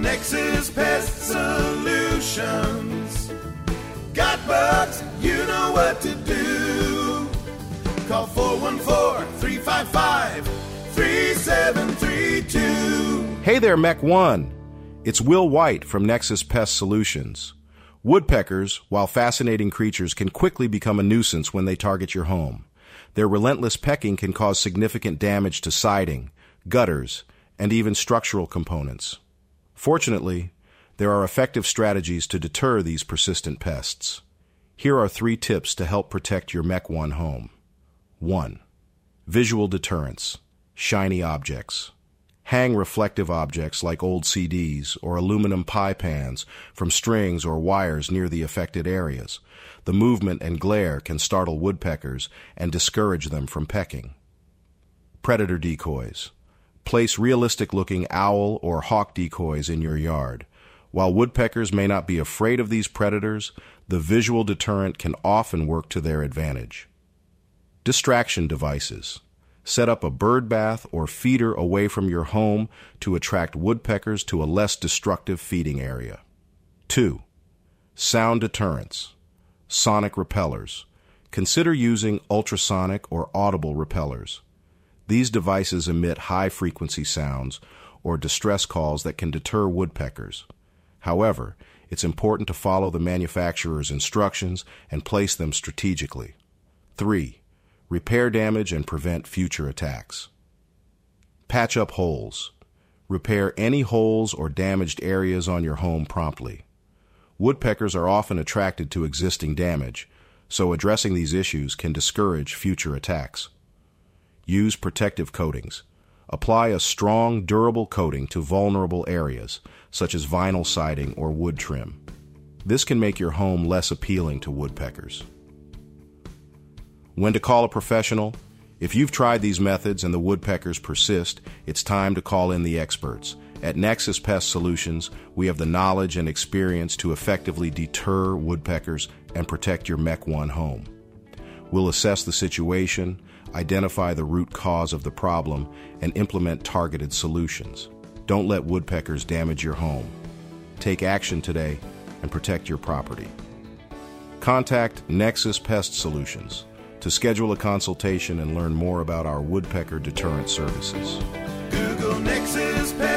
Nexus Pest Solutions. Got bugs? You know what to do. Call 414-355-3732. Hey there, Mech One. It's Will White from Nexus Pest Solutions. Woodpeckers, while fascinating creatures, can quickly become a nuisance when they target your home. Their relentless pecking can cause significant damage to siding, gutters, and even structural components. Fortunately, there are effective strategies to deter these persistent pests. Here are 3 tips to help protect your Mech One home. 1. Visual deterrence. Shiny objects. Hang reflective objects like old CDs or aluminum pie pans from strings or wires near the affected areas. The movement and glare can startle woodpeckers and discourage them from pecking. Predator decoys. Place realistic-looking owl or hawk decoys in your yard. While woodpeckers may not be afraid of these predators, the visual deterrent can often work to their advantage. Distraction devices. Set up a bird bath or feeder away from your home to attract woodpeckers to a less destructive feeding area. 2. Sound deterrence. Sonic repellers. Consider using ultrasonic or audible repellers. These devices emit high-frequency sounds or distress calls that can deter woodpeckers. However, it's important to follow the manufacturer's instructions and place them strategically. 3. Repair damage and prevent future attacks. Patch up holes. Repair any holes or damaged areas on your home promptly. Woodpeckers are often attracted to existing damage, so addressing these issues can discourage future attacks. Use protective coatings. Apply a strong, durable coating to vulnerable areas, such as vinyl siding or wood trim. This can make your home less appealing to woodpeckers. When to call a professional? If you've tried these methods and the woodpeckers persist, it's time to call in the experts. At Nexus Pest Solutions, we have the knowledge and experience to effectively deter woodpeckers and protect your Mech One home. We'll assess the situation, identify the root cause of the problem, and implement targeted solutions. Don't let woodpeckers damage your home. Take action today and protect your property. Contact Nexus Pest Solutions to schedule a consultation and learn more about our woodpecker deterrent services. Google Nexus Pest